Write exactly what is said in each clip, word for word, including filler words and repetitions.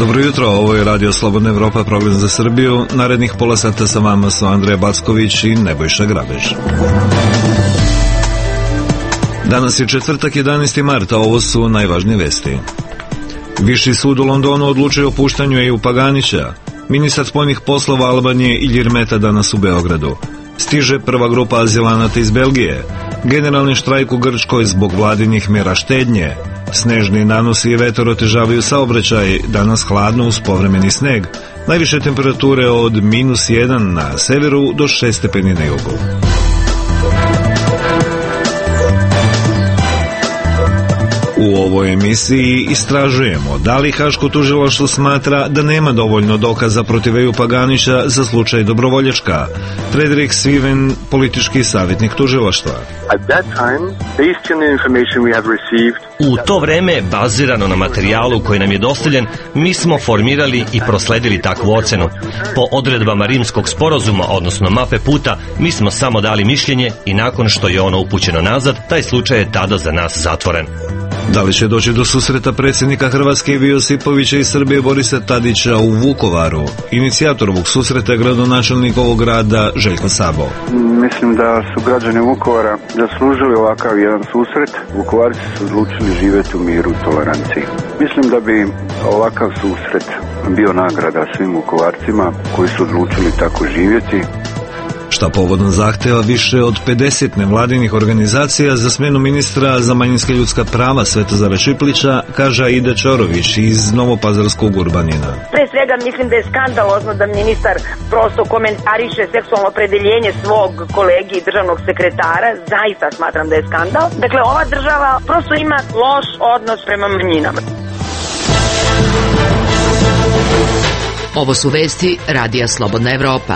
Dobro jutro, ovo je Radio Slobodna Evropa, program za Srbiju. Narednih pola sata sa vama su Andreja Backović i Nebojša Grabež. Danas je četvrtak, jedanaesti marta, ovo su najvažnije vesti. Viši sud u Londonu odlučio o puštanju Eju Paganića. Ministar spoljnih poslova Albanije Ilir Meta danas u Beogradu. Stiže prva grupa azilanata iz Belgije. Generalni štrajk u Grčkoj zbog vladinih mjera štednje. Snežni nanosi i vetar otežavaju saobraćaj, danas hladno uz povremeni sneg. Najviše temperature od minus jedan na severu do šest stepeni na jugu. U ovoj emisiji istražujemo da li Haško tužilaštvo smatra da nema dovoljno dokaza protiv Eju Paganića za slučaj Dobrovoljačka. Frederik Sviven, politički savjetnik tužilaštva. U to vreme, bazirano na materijalu koji nam je dostavljen, mi smo formirali i prosledili takvu ocenu. Po odredbama Rimskog sporazuma, odnosno mape puta, mi smo samo dali mišljenje i nakon što je ono upućeno nazad, taj slučaj je tada za nas zatvoren. Da li će doći do susreta predsjednika Hrvatske Ive Josipovića i Srbije Borisa Tadića u Vukovaru? Inicijator ovog susreta je gradonačelnik ovog grada Željko Sabo. Mislim da su građani Vukovara zaslužili ovakav jedan susret. Vukovarci su odlučili živjeti u miru i toleranciji. Mislim da bi ovakav susret bio nagrada svim Vukovarcima koji su odlučili tako živjeti. Šta povodom zahteva više od pedeset nevladinih organizacija za smjenu ministra za manjinska ljudska prava Svetozara Čiplića, kaže Aida Čorović iz Novopazarskog Urbanina. Pre svega mislim da je skandalozno da ministar prosto komentariše seksualno opredeljenje svog kolegi i državnog sekretara. Zaista smatram da je skandal. Dakle, ova država prosto ima loš odnos prema manjinama. Ovo su vesti Radija Slobodna Evropa.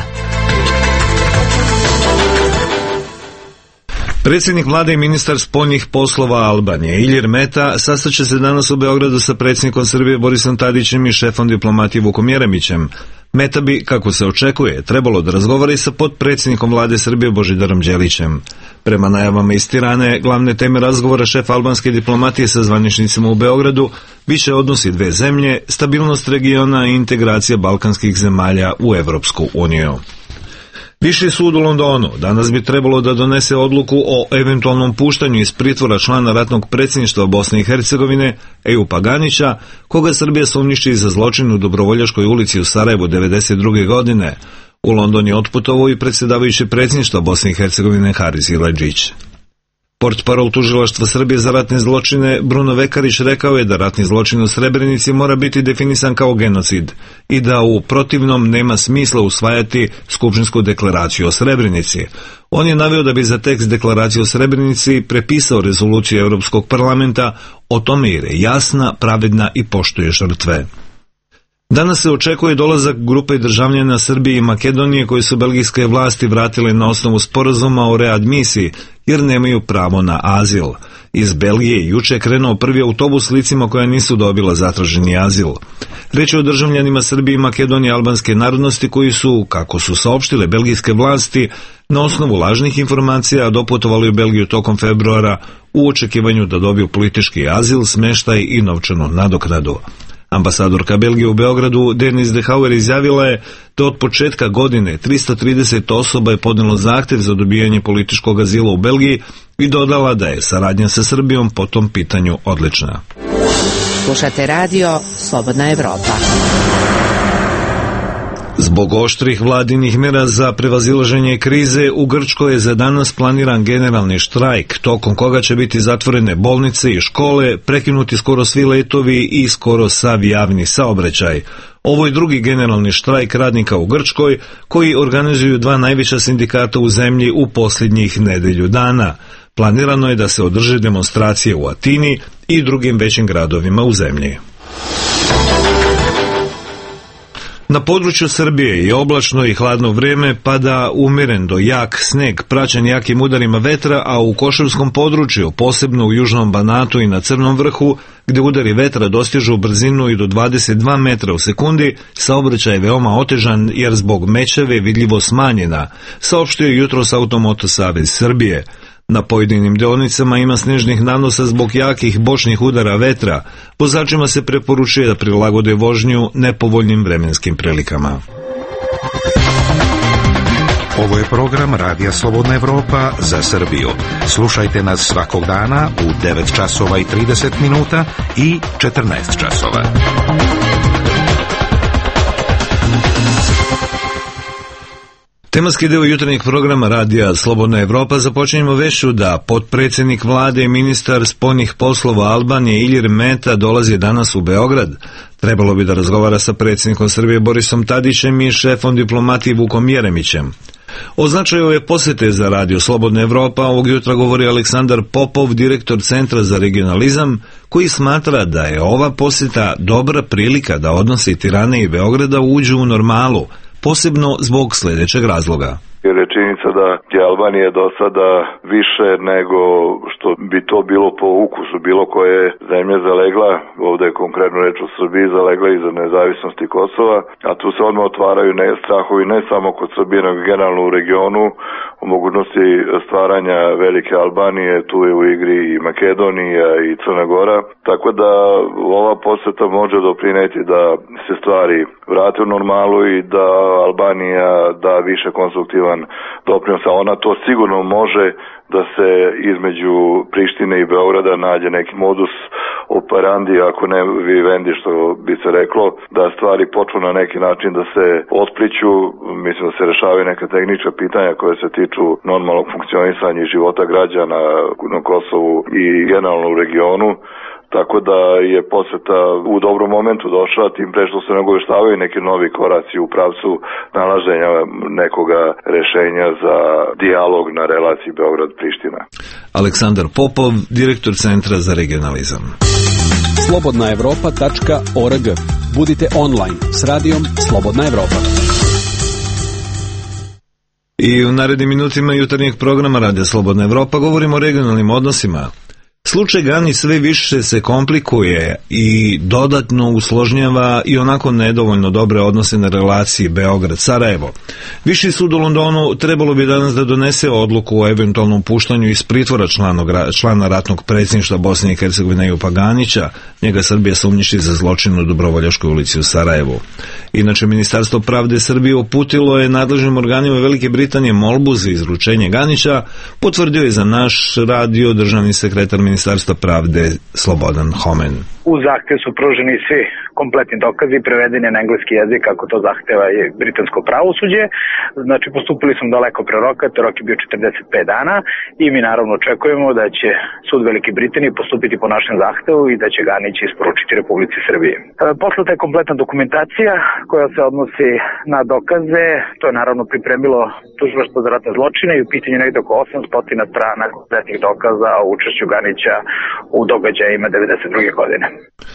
Predsjednik vlade i ministar spoljnih poslova Albanije Ilir Meta sastaće se danas u Beogradu sa predsjednikom Srbije Borisom Tadićem i šefom diplomatije Vukom Jeremićem. Meta bi, kako se očekuje, trebalo da razgovara i sa potpredsjednikom vlade Srbije Božidarom Đelićem. Prema najavama iz Tirane, glavne teme razgovora šefa albanske diplomatije sa zvaničnicima u Beogradu biće odnosi dve zemlje, stabilnost regiona i integracija balkanskih zemalja u Evropsku uniju. Viši sud u Londonu danas bi trebalo da donese odluku o eventualnom puštanju iz pritvora člana ratnog predsjedništva Bosne i Hercegovine Eju Paganića, koga Srbija sumnjiči za zločin u Dobrovoljačkoj ulici u Sarajevu devedeset druge godine. U London je otputovao i predsjedavajući predsjedništva Bosne i Hercegovine Haris Iladžić. Portparol tužilaštva Srbije za ratne zločine Bruno Vekarić rekao je da ratni zločin u Srebrenici mora biti definisan kao genocid i da u protivnom nema smisla usvajati skupštinsku deklaraciju o Srebrenici. On je naveo da bi za tekst deklaracije o Srebrenici prepisao rezoluciju Europskog parlamenta o tome jer je jasna, pravedna i poštuje žrtve. Danas se očekuje dolazak grupe državljana Srbije i Makedonije koji su belgijske vlasti vratile na osnovu sporazuma o readmisiji jer nemaju pravo na azil. Iz Belgije juče krenuo prvi autobus s licima koja nisu dobila zatraženi azil. Reč je o državljanima Srbije i Makedonije albanske narodnosti koji su, kako su saopštile belgijske vlasti, na osnovu lažnih informacija doputovali u Belgiju tokom februara u očekivanju da dobiju politički azil, smeštaj i novčanu nadoknadu. Ambasadorka Belgije u Beogradu Denise de Hauer izjavila je da od početka godine tristo trideset osoba je podnelo zahtjev za dobijanje političkog azila u Belgiji i dodala da je saradnja sa Srbijom po tom pitanju odlična. Slušate radio Slobodna Evropa. Zbog oštrih vladinih mjera za prevazilaženje krize, u Grčkoj je za danas planiran generalni štrajk, tokom koga će biti zatvorene bolnice i škole, prekinuti skoro svi letovi i skoro sav javni saobraćaj. Ovo je drugi generalni štrajk radnika u Grčkoj, koji organizuju dva najveća sindikata u zemlji u posljednjih nedelju dana. Planirano je da se održe demonstracije u Atini i drugim većim gradovima u zemlji. Na području Srbije je oblačno i hladno vrijeme, pada umjeren do jak sneg praćen jakim udarima vetra, a u Košavskom području, posebno u Južnom Banatu i na Crnom vrhu, gdje udari vetra dostižu brzinu i do dvadeset dva metra u sekundi, saobraćaj je veoma otežan jer zbog mećave vidljivo smanjena, saopštio je jutros Automoto Savez Srbije. Na pojedinim deonicama ima snežnih nanosa zbog jakih bočnih udara vetra. Vozačima se preporučuje da prilagode vožnju nepovoljnim vremenskim prilikama. Ovo je program Radija Slobodna Evropa za Srbiju. Slušajte nas svakog dana u devet časova i trideset minuta i četrnaest časova. Tematski deo jutarnjeg programa Radija Slobodna Evropa započinjemo vešću da potpredsjednik vlade i ministar spoljnih poslova Albanije Ilir Meta dolazi danas u Beograd. Trebalo bi da razgovara sa predsjednikom Srbije Borisom Tadićem i šefom diplomatije Vukom Jeremićem. O značaju ove posete za Radio Slobodna Evropa ovog jutra govori Aleksandar Popov, direktor Centra za regionalizam, koji smatra da je ova poseta dobra prilika da odnosi Tirane i Beograda uđu u normalu, posebno zbog sljedećeg razloga. Jer je činjenica da je Albanija do sada više nego što bi to bilo po ukusu bilo koje zemlje zalegla, ovdje je konkretno reč o Srbiji, zalegla iza nezavisnosti Kosova, a tu se odmah otvaraju ne, strahovi ne samo kod Srbije, nego generalno u regionu, o mogućnosti stvaranja velike Albanije, tu je u igri i Makedonija i Crna Gora, tako da ova poseta može doprineti da se stvari vrate u normalu i da Albanija da više konstruktivan doprinosa. Ona to sigurno može da se između Prištine i Beograda nađe neki modus operandi, ako ne vivendi što bi se reklo, da stvari počnu na neki način da se otpliću, mislim da se rešavaju neka tehnička pitanja koje se tiču normalnog funkcionisanja i života građana na Kosovu i generalno u regionu. Tako da je poseta u dobrom momentu došla, tim pre što se nagoveštavaju neki novi koraci u pravcu nalaženja nekoga rešenja za dijalog na relaciji Beograd-Priština. Aleksandar Popov, direktor Centra za regionalizam. slobodna evropa tačka org. Budite online s radijom Slobodna Evropa. I u narednim minutima jutarnjeg programa Radija Slobodna Evropa govorimo o regionalnim odnosima. Slučaj Ganić sve više se komplikuje i dodatno usložnjava i onako nedovoljno dobre odnose na relaciji Beograd-Sarajevo. Viši sud u Londonu trebalo bi danas da donese odluku o eventualnom puštanju iz pritvora članog, člana ratnog predsjedništva Bosne i Hercegovine Ejupa Ganića. Njega Srbija sumnjiči za zločin u Dobrovoljačkoj ulici u Sarajevu. Inače, Ministarstvo pravde Srbije uputilo je nadležnim organima Velike Britanije molbu za izručenje Ganića, potvrdio je za naš radio državni sekretar Ministarstva pravde Slobodan Homen. U zahtev su pruženi svi kompletni dokazi, prevedeni na engleski jezik kako to zahteva je britansko pravosuđe. Znači, postupili smo daleko pre roka, to rok je bio četrdeset pet dana i mi naravno očekujemo da će sud Velike Britanije postupiti po našem zahtevu i da će Ganić isporučiti Republici Srbije. E, poslata je kompletna dokumentacija koja se odnosi na dokaze, to je naravno pripremilo Tužilaštvo za ratne zločine i u pitanju negde oko osamsto strana kompletnih dokaza o učešću Ganića u događajima devedeset druge godine.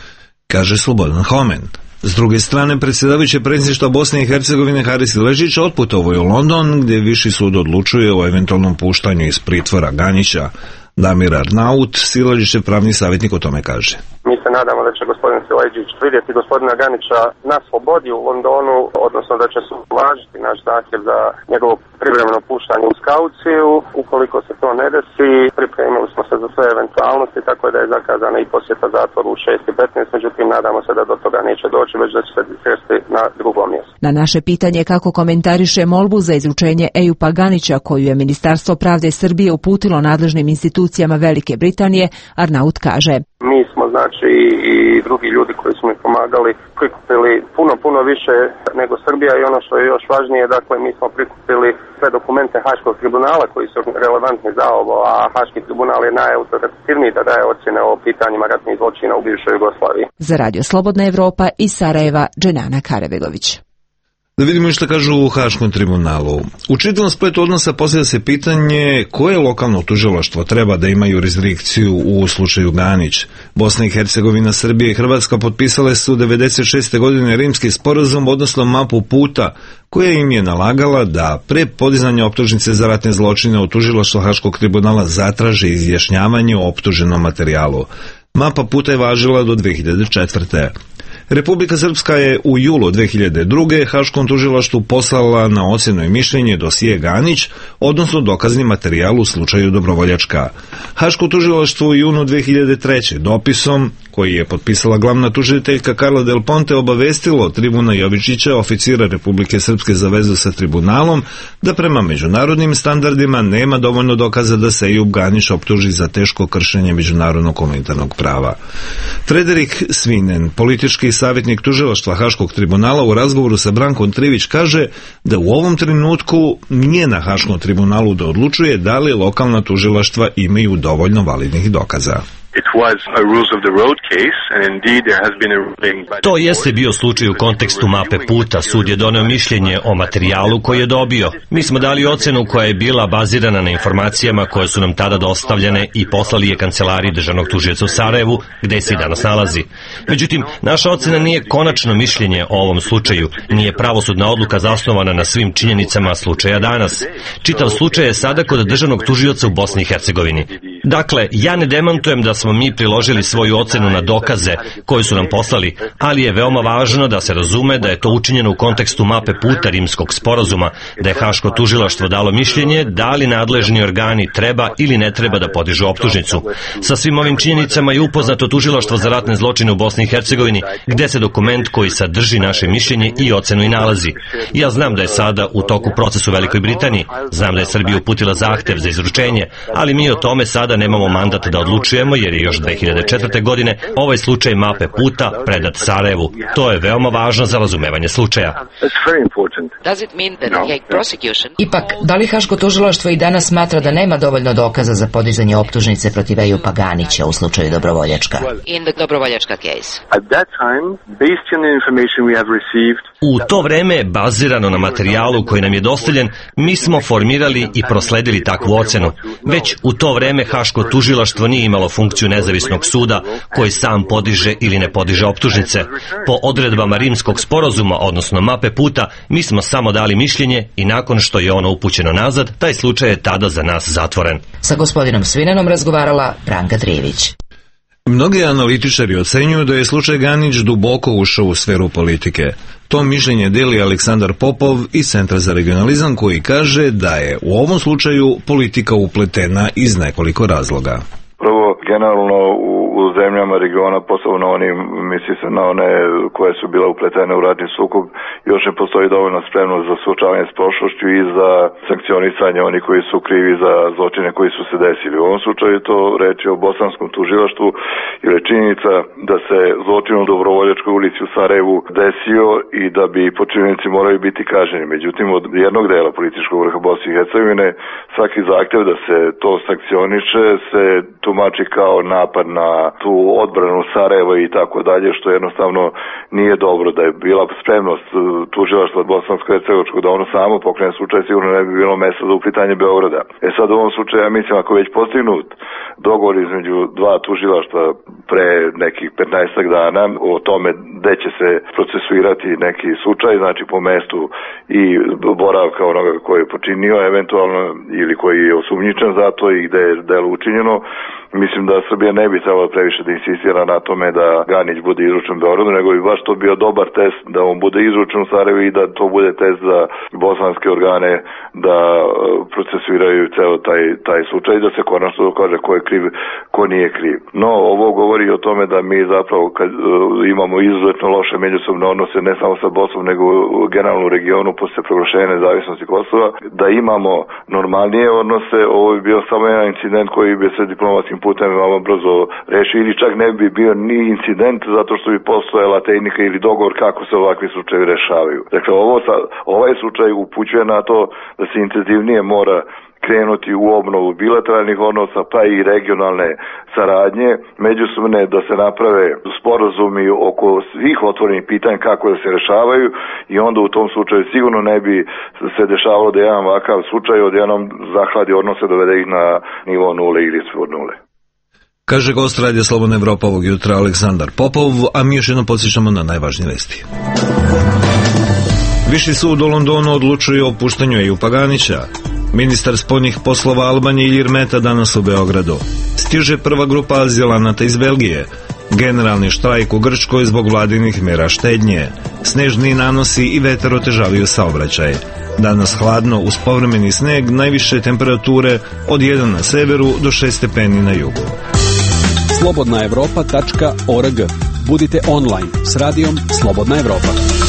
Kaže Slobodan Homen. S druge strane, predsjedavajući predsjedništva Bosne i Hercegovine Haris Ležić otputovao je u London, gdje Viši sud odlučuje o eventualnom puštanju iz pritvora Ganića. Damir Arnaut, Silađićev pravni savjetnik, o tome kaže. Mi se nadamo da će gospodin Silađić vidjeti gospodina Ganića na slobodi u Londonu, odnosno da će se uvažiti naš zahtjev za njegovo privremeno puštanje u kauciju. Ukoliko se to ne desi, pripremili smo se za sve eventualnosti, tako da je zakazana i posjeta zatvoru u šest i petnaest, međutim nadamo se da do toga neće doći, već da će se sresti na drugom mjestu. Na naše pitanje kako komentariše molbu za izručenje Ejupa Ganića, koju je Ministarstvo pravde Srbije uputilo nadležnim institucijama Velike Britanije, Arnaut kaže: Mi smo, znači, i drugi ljudi koji smo im pomagali prikupili puno, puno više nego Srbija i ono što je još važnije, dakle, mi smo prikupili sve dokumente Haškog tribunala koji su relevantni za ovo, a Haški tribunal je najautoritativniji da daje ocjene o pitanjima ratnih zločina u bivšoj Jugoslaviji. Za Radio Slobodna Evropa iz Sarajeva, Dženana Karabegović. Da vidimo što kažu u Haškom tribunalu. U čitavom spletu odnosa postavlja se pitanje koje lokalno tužilaštvo treba da ima jurisdikciju u slučaju Ganić. Bosna i Hercegovina, Srbija i Hrvatska potpisale su devedeset šeste godine Rimski sporazum, odnosno mapu puta, koja im je nalagala da pre podizanja optužnice za ratne zločine od tužilaštva Haškog tribunala zatraže izjašnjavanje o optuženom materijalu. Mapa puta je važila do dve hiljade četvrte. Republika Srpska je u julu dve hiljade druge. Haškom tužilaštvu poslala na ocjenu i mišljenje dosije Ganić, odnosno dokazni materijal u slučaju Dobrovoljačka. Haško tužilaštvo u junu dve hiljade treće. dopisom, koji je potpisala glavna tužiteljka Karla Del Ponte, obavestilo Tribuna Jovičića, oficira Republike Srpske za vezu sa tribunalom, da prema međunarodnim standardima nema dovoljno dokaza da se Ejub Ganić optuži za teško kršenje međunarodnog humanitarnog prava. Frederik Svinen, politički savjetnik tužilaštva Haškog tribunala, u razgovoru sa Brankom Trivić kaže da u ovom trenutku nije na Haškom tribunalu da odlučuje da li lokalna tužilaštva imaju dovoljno validnih dokaza. To jeste bio slučaj u kontekstu mape puta. Sud je doneo mišljenje o materijalu koji je dobio. Mi smo dali ocenu koja je bila bazirana na informacijama koje su nam tada dostavljene i poslali je kancelariji državnog tužioca u Sarajevu, gde se i danas nalazi. Međutim, naša ocena nije konačno mišljenje o ovom slučaju, nije pravosudna odluka zasnovana na svim činjenicama slučaja danas. Čitav slučaj je sada kod državnog tužioca u Bosni i Hercegovini. Dakle, ja ne demantujem da smo mi priložili svoju ocenu na dokaze koje su nam poslali, ali je veoma važno da se razume da je to učinjeno u kontekstu mape puta Rimskog sporazuma, da je Haško tužilaštvo dalo mišljenje da li nadležni organi treba ili ne treba da podižu optužnicu. Sa svim ovim činjenicama je upoznato tužilaštvo za ratne zločine u Bosni i Hercegovini, gde se dokument koji sadrži naše mišljenje i ocenu i nalazi. Ja znam da je sada u toku proces u Velikoj Britaniji, znam da je Srbija uputila zahtev za izručenje, ali mi o tome sada nemamo mandat da odlučujemo, jer je još dve hiljade četvrte. godine ovaj slučaj mape puta predat Sarajevu. To je veoma važno za razumevanje slučaja. Ipak, da li Haško tužilaštvo i danas smatra da nema dovoljno dokaza za podizanje optužnice protiv Ejupa Ganića u slučaju Dobrovoljačka? U to vreme, bazirano na materijalu koji nam je dostavljen, mi smo formirali i prosledili takvu ocenu. Već u to vreme Haško tužilaštvo nije imalo funkciju nezavisnog suda koji sam podiže ili ne podiže optužnice. Po odredbama Rimskog sporazuma, odnosno mape puta, mi smo samo dali mišljenje i nakon što je ono upućeno nazad, taj slučaj je tada za nas zatvoren. Sa gospodinom Svinenom razgovarala Branka Trivić. Mnogi analitičari ocenjuju da je slučaj Ganić duboko ušao u sferu politike. To mišljenje deli Aleksandar Popov iz Centra za regionalizam, koji kaže da je u ovom slučaju politika upletena iz nekoliko razloga. Prvo, generalno u, u zemljama regiona, posebno onim, misli se na one koje su bile upletene u ratni sukob, još ne postoji dovoljno spremnost za suočavanje s prošlošću i za sankcionisanje oni koji su krivi za zločine koji su se desili. U ovom slučaju to reči o bosanskom tužilaštvu, jer je činjenica da se zločin u Dobrovoljačkoj ulici u Sarajevu desio i da bi počinjenici moraju biti kažnjeni. Međutim, od jednog dela političkog vrha Bosne i Hercegovine svaki zahtev da se to sankcioniše se tumači kao napad na tu odbranu Sarajeva i tako dalje, što jednostavno nije dobro. Da je bila spremnost tužilaštva bosansko-hercegovačkog da ono samo pokrene slučaj, sigurno ne bi bilo mesta za uplitanje Beograda. E sad u ovom slučaju, ja mislim, ako već postignut dogovor između dva tužilaštva pre nekih petnaestak dana o tome gde će se procesuirati neki slučaj, znači po mestu i boravka onoga koji je počinio eventualno ili koji je osumnjičen za to i gde je delo učinjeno, mislim da Srbija ne bi trebala previše da insistira na tome da Ganić bude izručen u Beogradu, nego bi baš to bio dobar test da on bude izručen u Sarajevu i da to bude test za bosanske organe da procesuiraju ceo taj, taj slučaj i da se konačno dokaže ko je kriv, ko nije kriv. No, ovo govori o tome da mi zapravo kad imamo izuzetno loše međusobne odnose ne samo sa Bosnom, nego generalno u regionu posle proglašenja nezavisnosti Kosova, da imamo normalnije odnose. Ovo bi bio samo jedan incident koji bi se diplomatskim putem veoma brzo reši ili čak ne bi bio ni incident zato što bi postojala tehnika ili dogovor kako se ovakvi slučajevi rešavaju. Dakle, ovo, ovaj slučaj upućuje na to da se intenzivnije mora krenuti u obnovu bilateralnih odnosa pa i regionalne saradnje, međusobne, da se naprave sporazumi oko svih otvorenih pitanja kako da se rešavaju i onda u tom slučaju sigurno ne bi se dešavalo da jedan ovakav slučaj odjednom zahladi odnose, dovede ih na nivo nule ili ispod nule. Kaže gost Radija Slobodna Evropa ovog jutra Aleksandar Popov, a mi još jednom podsjećamo na najvažnije vesti. Viši sud u Londonu odlučuje o puštanju Ejupa Ganića. Ministar spoljnih poslova Albanije Ilir Meta danas u Beogradu. Stiže prva grupa azilanata iz Belgije. Generalni štrajk u Grčkoj zbog vladinih mjera štednje. Snežni nanosi i vetar otežavaju saobraćaj. Danas hladno uz povremeni sneg, najviše temperature od jedan na severu do šest stepeni na jugu. slobodna evropa tačka org. Budite online s radijom Slobodna Evropa.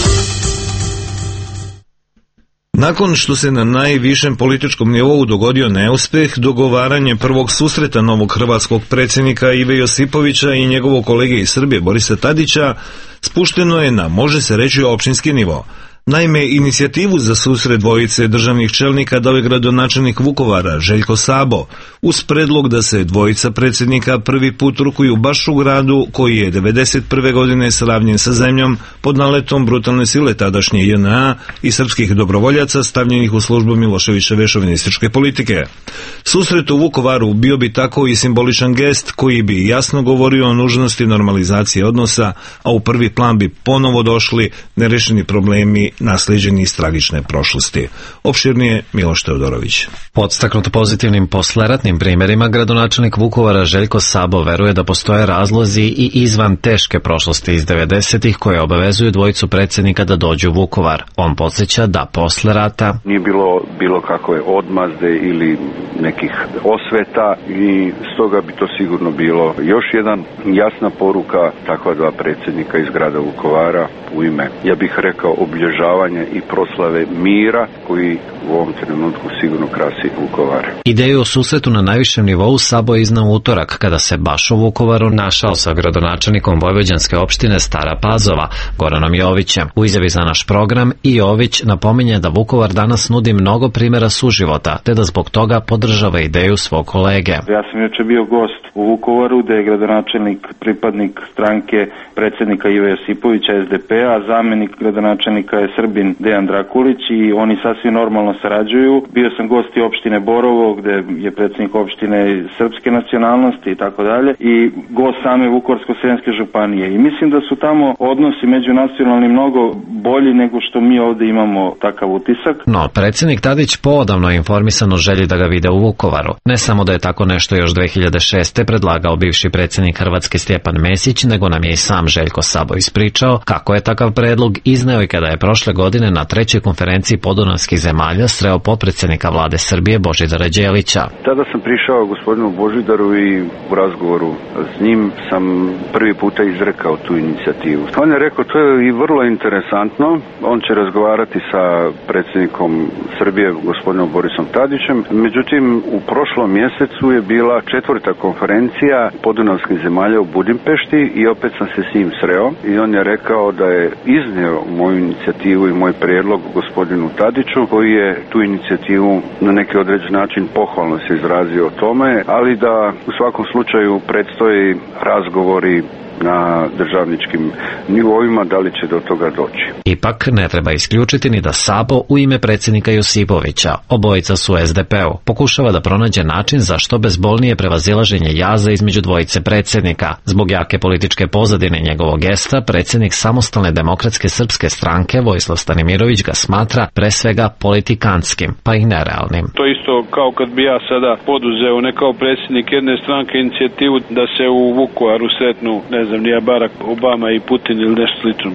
Nakon što se na najvišem političkom nivou dogodio neuspeh, dogovaranje prvog susreta novog hrvatskog predsjednika Ive Josipovića i njegovog kolege iz Srbije Borisa Tadića spušteno je na, može se reći, općinski nivo. Naime, inicijativu za susret dvojice državnih čelnika dao je gradonačelnik Vukovara, Željko Sabo, uz predlog da se dvojica predsjednika prvi put rukuju baš u gradu koji je devedeset prve godine sravnjen sa zemljom pod naletom brutalne sile tadašnje J N A i srpskih dobrovoljaca stavljenih u službu Miloševićeve šovinističke politike. Susret u Vukovaru bio bi tako i simboličan gest koji bi jasno govorio o nužnosti normalizacije odnosa, a u prvi plan bi ponovo došli nerešeni problemi naslijeđeni iz tragične prošlosti. Opširnije Miloš Teodorović. Podstaknut pozitivnim posleratnim primjerima, gradonačelnik Vukovara Željko Sabo veruje da postoje razlozi i izvan teške prošlosti iz devedesetih koje obavezuju dvojicu predsjednika da dođu u Vukovar. On podsjeća da posle rata nije bilo bilo kakve odmazde ili nekih osveta i stoga bi to sigurno bilo još jedan jasna poruka takva dva predsjednika iz grada Vukovara u ime, ja bih rekao, obilježavanja i proslave mira koji u ovom trenutku sigurno krasi Vukovar. Ideju o susretu na najvišem nivou Sabo je iznao utorak kada se baš u Vukovaru našao sa gradonačelnikom vojvođanske opštine Stara Pazova, Goranom Jovićem. U izjavi za naš program i Jović napominje da Vukovar danas nudi mnogo primjera suživota, te da zbog toga podržava ideju svog kolege. Ja sam juče bio gost u Vukovaru, da je gradonačelnik pripadnik stranke predsjednika Ive Josipovića S D P, a zamjenik gradonačelnika je Srbin Dejan Drakulić i oni sasvim normalno sarađuju. Bio sam gost i opštine Borovo, gde je predsjednik opštine srpske nacionalnosti i tako dalje, i gost same Vukovarsko-srijemske županije. I mislim da su tamo odnosi međunacionalni mnogo bolji nego što mi ovdje imamo takav utisak. No, predsjednik Tadić poodavno je informisan o želji da ga vide u Vukovaru. Ne samo da je tako nešto još dve hiljade šeste. predlagao bivši predsjednik Hrvatske Stjepan Mesić, nego nam je i sam Željko Sabo ispričao kako je takav predlog izneo i kada je prošle godine na trećoj konferenciji podunavskih zemalja sreo potpredsjednika vlade Srbije Božidara Đelića. Tada sam prišao gospodinu Božidaru i u razgovoru s njim sam prvi puta izrekao tu inicijativu. On je rekao, to je i vrlo interesantno, on će razgovarati sa predsjednikom Srbije gospodinom Borisom Tadićem. Međutim, u prošlom mjesecu je bila četvrta konferencija podunavskih zemalja u Budimpešti i opet sam se s njim sreo i on je rekao da je iznio moju inicijativu i moj prijedlog gospodinu Tadiću, koji je tu inicijativu na neki određen način pohvalno se izrazio o tome, ali da u svakom slučaju predstoji razgovori na državničkim nivoima, da li će do toga doći. Ipak ne treba isključiti ni da Sabo u ime predsjednika Josipovića, obojica su S D P-u, pokušava da pronađe način za što bezbolnije prevazilaženje jaza između dvojice predsjednika. Zbog jake političke pozadine njegovog gesta, predsjednik Samostalne demokratske srpske stranke Vojislav Stanimirović ga smatra pre svega politikanskim, pa i nerealnim. To isto kao kad bi ja sada poduzeo ne kao predsjednik jedne stranke inicijativu da se u Vukovaru sretnu, ne znam, nije Barack Obama i Putin ili nešto slično.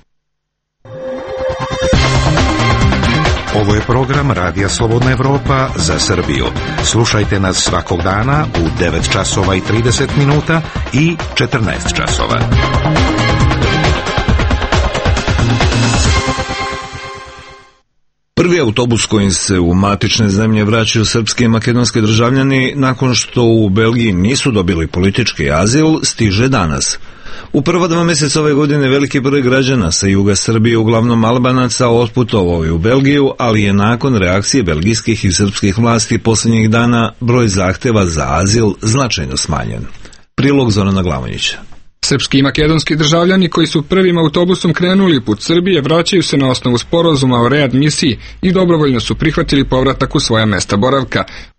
Ovo je program Radija Slobodna Evropa za Srbiju. Slušajte nas svakog dana u devet časova i trideset minuta i četrnaest časova. Prvi autobus kojim se u matične zemlje vraćaju srpski i makedonski državljani nakon što u Belgiji nisu dobili politički azil stiže danas. U prva dva mjeseca ove godine veliki broj građana sa juga Srbije, uglavnom Albanaca, otputovao je u Belgiju, ali je nakon reakcije belgijskih i srpskih vlasti posljednjih dana broj zahtjeva za azil značajno smanjen. Prilog Zorana Glavonjića. Srpski i makedonski državljani koji su prvim autobusom krenuli put Srbije vraćaju se na osnovu sporazuma o readmisiji i dobrovoljno su prihvatili povratak u svoja mesta boravka.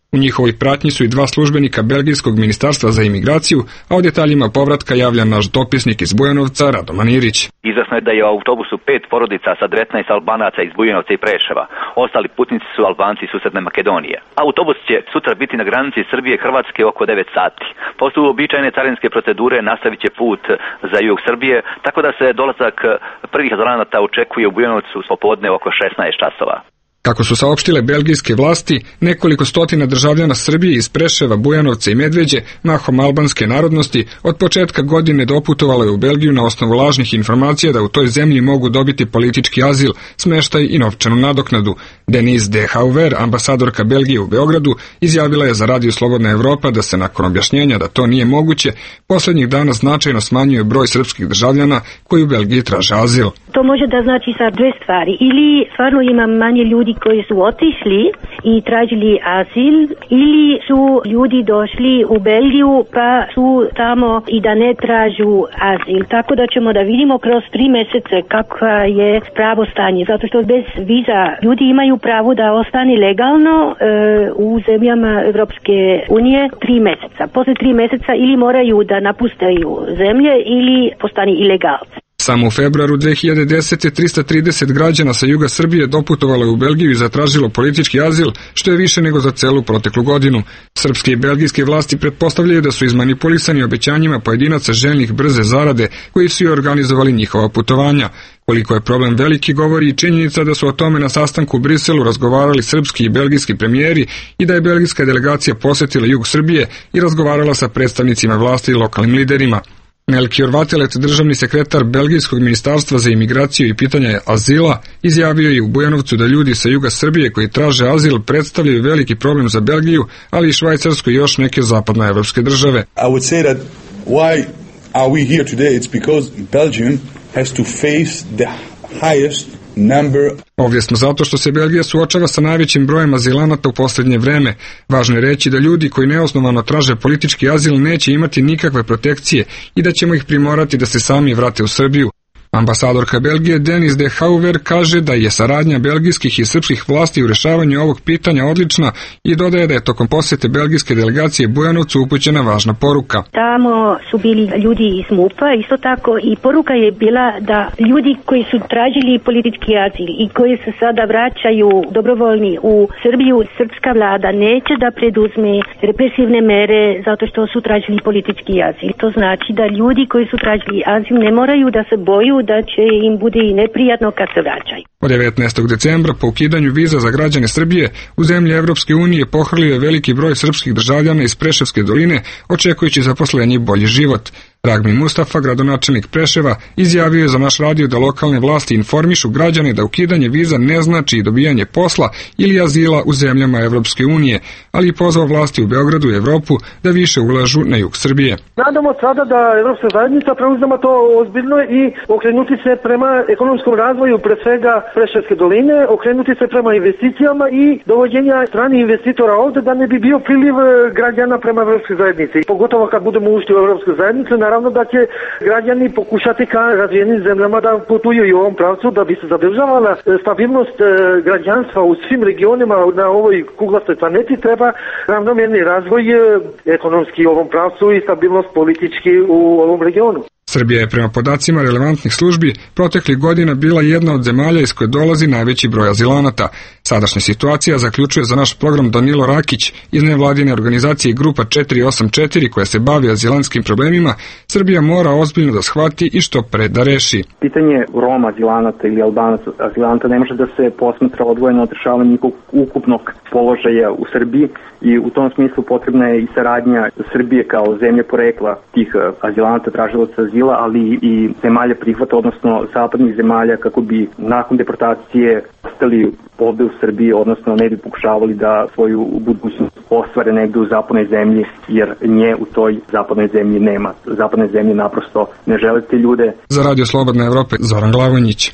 U njihovoj pratnji su i dva službenika Belgijskog ministarstva za imigraciju, a o detaljima povratka javlja naš dopisnik iz Bujanovca Radoman Irić. Izvesno je da je u autobusu pet porodica sa devetnaest Albanaca iz Bujanovca i Preševa. Ostali putnici su Albanci iz susedne Makedonije. Autobus će sutra biti na granici Srbije i Hrvatske oko devet sati. Posle uobičajene carinske procedure nastavit će put za jug Srbije, tako da se dolazak prvih azilanata očekuje u Bujanovcu popodne oko šesnaest časova. Kako su saopštile belgijske vlasti, nekoliko stotina državljana Srbije iz Preševa, Bujanovca i Medveđe, mahom albanske narodnosti, od početka godine doputovalo je u Belgiju na osnovu lažnih informacija da u toj zemlji mogu dobiti politički azil, smeštaj i novčanu nadoknadu. Denise de Hauver, ambasadorka Belgije u Beogradu, izjavila je za Radio Slobodna Evropa da se nakon objašnjenja da to nije moguće, posljednjih dana značajno smanjuje broj srpskih državljana koji u Belgiji traže azil. To može da znači sa dve stvari. Ili stvarno ima manje ljudi koji su otišli i tražili azil, ili su ljudi došli u Belgiju pa su tamo i da ne tražu azil. Tako da ćemo da vidimo kroz tri mjeseca kako je pravo stanje. Zato što bez viza ljudi imaju pravo da ostane legalno e, u zemljama Evropske unije tri mjeseca. Posle tri mjeseca ili moraju da napustaju zemlje ili postane ilegalci. Samo u februaru dve hiljade desete. trista trideset građana sa juga Srbije doputovalo je u Belgiju i zatražilo politički azil, što je više nego za celu proteklu godinu. Srpske i belgijske vlasti pretpostavljaju da su izmanipulisani obećanjima pojedinaca željnih brze zarade koji su i organizovali njihova putovanja. Koliko je problem veliki govori i činjenica da su o tome na sastanku u Briselu razgovarali srpski i belgijski premijeri i da je belgijska delegacija posjetila jug Srbije i razgovarala sa predstavnicima vlasti i lokalnim liderima. Melchior Vatelet, državni sekretar Belgijskog ministarstva za imigraciju i pitanja azila, izjavio je u Bujanovcu da ljudi sa juga Srbije koji traže azil predstavljaju veliki problem za Belgiju, ali i Švajcarsku i još neke zapadnoevropske države. I would say that why are we here today? It's because Belgium has to face the highest number. Ovdje smo zato što se Belgija suočava sa najvećim brojem azilanata u posljednje vreme. Važno je reći da ljudi koji neosnovano traže politički azil neće imati nikakve protekcije i da ćemo ih primorati da se sami vrate u Srbiju. Ambasadorka Belgije Denise de Hauver kaže da je saradnja belgijskih i srpskih vlasti u rješavanju ovog pitanja odlična i dodaje da je tokom posjete belgijske delegacije Bujanovcu upućena važna poruka. Tamo su bili ljudi iz MUP-a, isto tako i poruka je bila da ljudi koji su tražili politički azil i koji se sada vraćaju dobrovoljni u Srbiju, srpska vlada neće da preduzme represivne mere zato što su tražili politički azil. To znači da ljudi koji su tražili azil ne moraju da se boju da će im bude i neprijatno kad se vraćaju. Od devetnaestog decembra po ukidanju viza za građane Srbije u zemlje Evropske unije pohrlio je veliki broj srpskih državljana iz Preševske doline očekujući zaposlenje i bolji život. Ragmi Mustafa, gradonačelnik Preševa, izjavio je za naš radio da lokalne vlasti informišu građane da ukidanje viza ne znači dobijanje posla ili azila u zemljama Evropske unije, ali i pozvao vlasti u Beogradu i Evropu da više ulažu na jug Srbije. Nadamo sada da Evropska zajednica preuzima to ozbiljno i okrenuti se prema ekonomskom razvoju, pre svega Preševske doline, okrenuti se prema investicijama i dovođenja stranih investitora ovde da ne bi bio priliv građana prema Evropskoj zajednici. Pogotovo kad budemo ušli u Evropsku zajednicu, naravno da će građani pokušati ka razvijenim zemljama da putuju i u ovom pravcu da bi se zadržavala stabilnost građanstva u svim regionima na ovoj kuglastoj planeti. Treba ravnomjerni razvoj ekonomski u ovom pravcu i stabilnost politički u ovom regionu. Srbija je prema podacima relevantnih službi proteklih godina bila jedna od zemalja iz koje dolazi najveći broj azilanata. Sadašnja situacija, zaključuje za naš program Danilo Rakić iz nevladine organizacije Grupa četiri osam četiri koja se bavi azilantskim problemima, Srbija mora ozbiljno da shvati i što pre da reši. Pitanje Roma azilanata ili Albanaca azilanta ne može da se posmatra odvojeno od rješavanja njihovog ukupnog položaja u Srbiji i u tom smislu potrebna je i saradnja Srbije kao zemlje porekla tih azilanata, tražilaca azila, ali i zemalja prihvata, odnosno zapadnih zemalja, kako bi nakon deportacije ostali ovde u Srbiji, odnosno ne bi pokušavali da svoju budućnost ostvare negde u zapadnoj zemlji, jer nje u toj zapadnoj zemlji nema. Zapadne zemlje naprosto ne žele te ljude. Za Radio Slobodna Evropa, Zoran Glavonjić.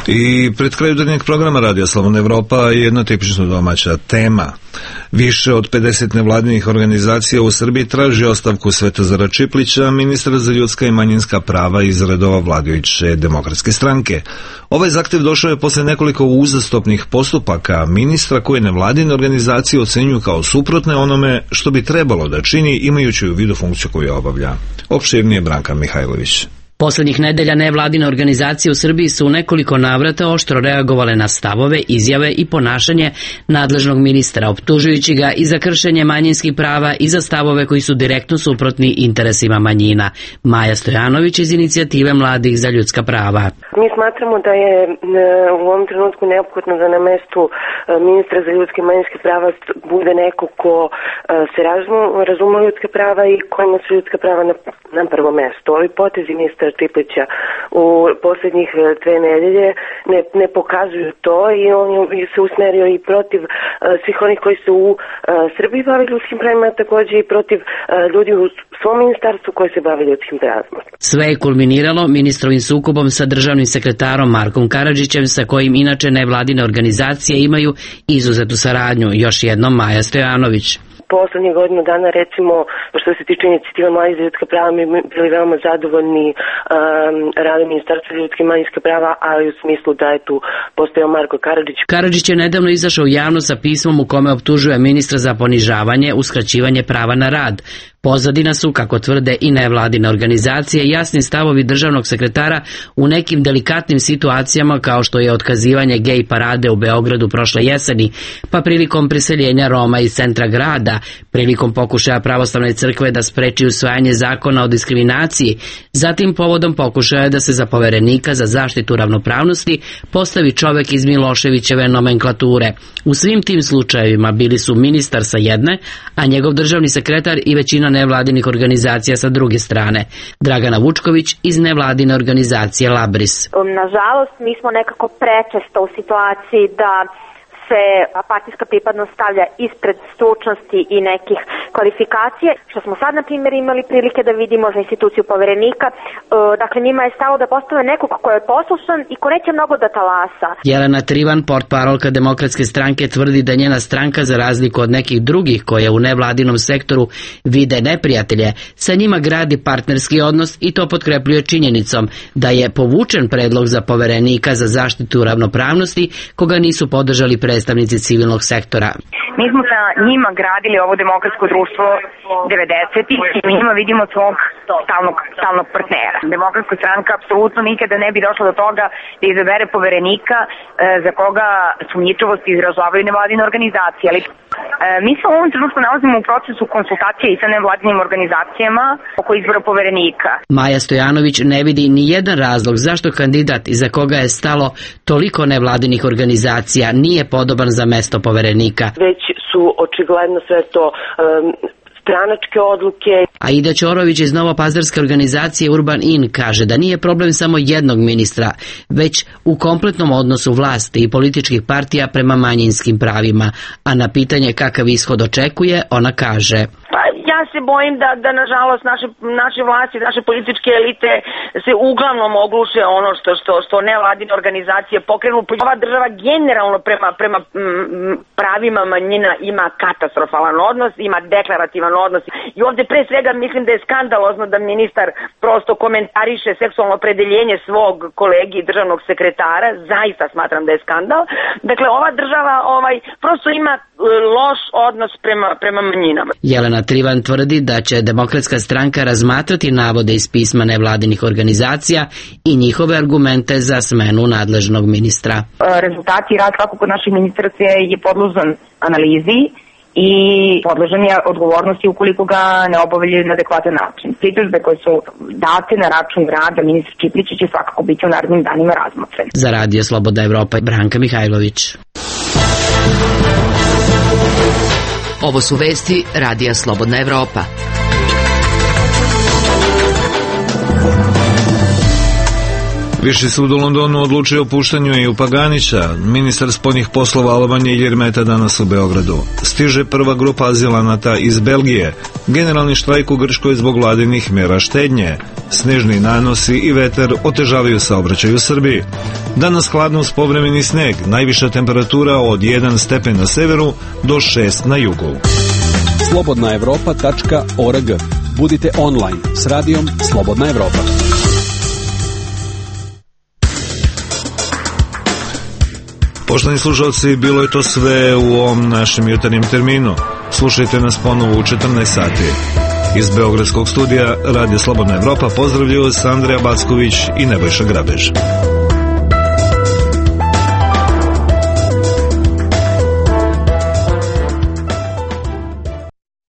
I pred kraju dnevnog programa Radija Slobodna Evropa je jedna tipično domaća tema. Više od pedeset nevladinih organizacija u Srbiji traži ostavku Svetozara Čiplića, ministra za ljudska i manjinska prava iz redova vladajuće Demokratske stranke. Ovaj zahtev došao je posle nekoliko uzastopnih postupaka ministra koje nevladine organizacije ocenjuju kao suprotne onome što bi trebalo da čini imajući u vidu funkciju koju obavlja. Opširnije Branka Mihajlović. Poslednjih nedelja nevladine organizacije u Srbiji su u nekoliko navrata oštro reagovale na stavove, izjave i ponašanje nadležnog ministra, optužujući ga i za kršenje manjinskih prava i za stavove koji su direktno suprotni interesima manjina. Maja Stojanović iz inicijative Mladih za ljudska prava. Mi smatramo da je u ovom trenutku neophodno da na mestu ministra za ljudske i manjinske prava bude neko ko se razume ljudska prava i kojima su ljudska prava na, na prvo mesto. Ovi potezi ministra Čiplića u posljednjih dve nedelje ne, ne pokazuju to i on se usmerio i protiv uh, svih onih koji se u uh, Srbiji bavi ljudskim pravima, takođe i protiv uh, ljudi u svom ministarstvu koji se bavi ljudskim pravima. Sve je kulminiralo ministrovim sukobom sa državnim sekretarom Markom Karadžićem, sa kojim inače nevladine organizacije imaju izuzetu saradnju. Još jednom Maja Stojanović. Poslednjih godinu dana, recimo, što se tiče inicijative Mladih za ljudska prava, mi bili veoma zadovoljni um, radom Ministarstva za ljudska i manjinska prava, ali u smislu da je tu postojao Marko Karadžić. Karadžić je nedavno izašao javno sa pismom u kome optužuje ministra za ponižavanje, uskraćivanje prava na rad. Pozadina su, kako tvrde i nevladine organizacije, jasni stavovi državnog sekretara u nekim delikatnim situacijama kao što je otkazivanje gej parade u Beogradu prošle jeseni, pa prilikom preseljenja Roma iz centra grada, prilikom pokušaja pravoslavne crkve da spreči usvajanje zakona o diskriminaciji, zatim povodom pokušaja da se za poverenika za zaštitu ravnopravnosti postavi čovek iz Miloševićeve nomenklature. U svim tim slučajevima bili su ministar sa jedne, a njegov državni sekretar i većina nevladinih organizacija sa druge strane. Dragana Vučković iz nevladine organizacije Labris. Nažalost, mi smo nekako prečesto u situaciji da se partijska pripadnost stavlja ispred stručnosti i nekih kvalifikacije, što smo sad, na primjer, imali prilike da vidimo za instituciju poverenika. Dakle, njima je stalo da postave nekog ko je poslušan i ko neće mnogo da talasa. Jelena Trivan, portparolka Demokratske stranke, tvrdi da njena stranka, za razliku od nekih drugih koje u nevladinom sektoru vide neprijatelje, sa njima gradi partnerski odnos i to potkrepljuje činjenicom da je povučen predlog za poverenika za zaštitu ravnopravnosti, koga nisu podržali pre predstavnici civilnog sektora. Mi smo sa njima gradili ovo demokratsko društvo devedesetih i u njima vidimo svog stalnog, stalnog partnera. Demokratska stranka apsolutno nikada ne bi došla do toga da izabere poverenika e, za koga sumnjičavost izražavaju nevladine organizacije. Ali e, mi se u ovom trenutku nalazimo u procesu konsultacije i sa nevladinim organizacijama oko izbora poverenika. Maja Stojanović ne vidi ni jedan razlog zašto kandidat iza koga je stalo toliko nevladinih organizacija nije podoban za mesto poverenika. Već su očigledno sve to um, stranačke odluke. Aida Ćorović iz novopazarske organizacije Urban In kaže da nije problem samo jednog ministra, već u kompletnom odnosu vlasti i političkih partija prema manjinskim pravima, a na pitanje kakav ishod očekuje, ona kaže: Pa ja se bojim da, da nažalost naše, naše vlasti, naše političke elite se uglavnom ogluše ono što, što, što nevladine organizacije pokrenu. Ova država generalno prema, prema m, pravima manjina ima katastrofalan odnos, ima deklarativan odnos. I ovde pre svega mislim da je skandalozno da ministar prosto komentariše seksualno opredeljenje svog kolegi državnog sekretara. Zaista smatram da je skandal. Dakle, ova država ovaj, prosto ima loš odnos prema, prema manjinama. Jelena Trivan tvrdi da će Demokratska stranka razmatrati navode iz pisma nevladinih organizacija i njihove argumente za smenu nadležnog ministra. Rezultati i rad svakog od naših ministracija je podložan analizi i podložan je odgovornosti ukoliko ga ne obavljaju na adekvatan način. Pritužbe koje su date na račun rada ministra Čiplića će svakako biti u narednim danima razmotrene. Za Radio Slobodna Evropa, Branka Mihajlović. Ovo su vesti Radija Slobodna Evropa. Viši sud u Londonu odlučio o puštanju Ejupa Paganića. Ministar spoljnih poslova Albanije Ilir Meta danas u Beogradu. Stiže prva grupa azilanata iz Belgije. Generalni štrajk u Grčkoj zbog vladinih mjera štednje. Snežni nanosi i veter otežavaju saobraćaj u Srbiji. Danas hladno uz povremeni sneg. Najviša temperatura od jedan stepen na severu do šest na jugu. slobodna evropa tačka org. Budite online s radijom Slobodna Evropa. Poštovani slušalci, bilo je to sve u ovom našem jutarnjem terminu. Slušajte nas ponovo u četrnaest sati. Iz Beogradskog studija Radija Slobodna Evropa pozdravljaju vas Andreja Backović i Nebojša Grabež.